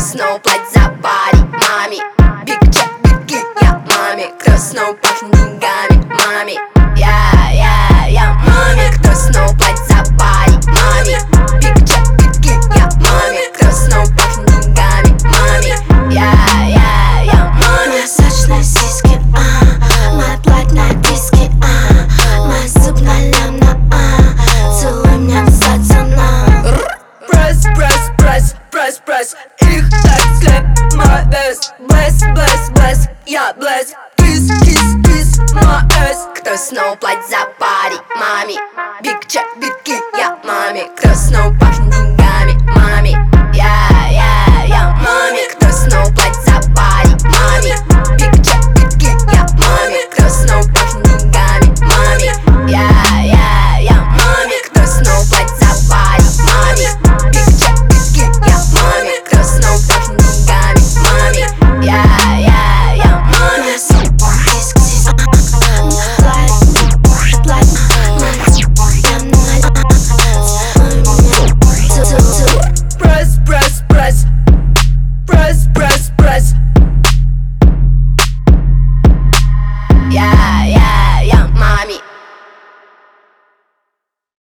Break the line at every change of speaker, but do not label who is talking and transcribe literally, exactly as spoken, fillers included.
снова платит за пари? Маме, биг чек, битки, я маме. Кто снова пахнет деньгами? Маме, я, я, я маме. Кто снова платит за пари? Маме, биг чек, битки, я маме. Кто снова пахнет деньгами? Маме, я, я, я маме.
Мои сочные сиськи, а, мои платные диски, а, мои зубная ляна, а, целуй меня в сатана.
Пресс, пресс, пресс, пресс, пресс. Их так слеп, my best. Bless, bless, bless, я bless. Kiss, kiss, kiss, my ass. Кто снова платит за пари? Маме, биг чек, битки, я маме. Кто снова